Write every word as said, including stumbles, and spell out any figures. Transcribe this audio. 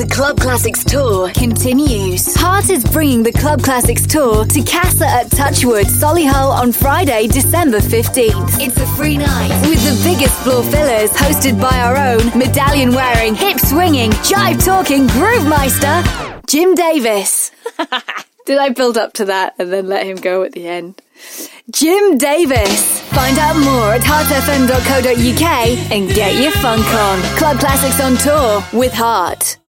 The Club Classics Tour continues. Heart is bringing the Club Classics Tour to Casa at Touchwood, Solihull on Friday, December fifteenth. It's a free night with the biggest floor fillers, hosted by our own medallion-wearing, hip-swinging, jive-talking Groovemeister, Jim Davis. Did I build up to that and then let him go at the end? Jim Davis. Find out more at heart f m dot co dot u k and get your funk on. Club Classics on tour with Heart.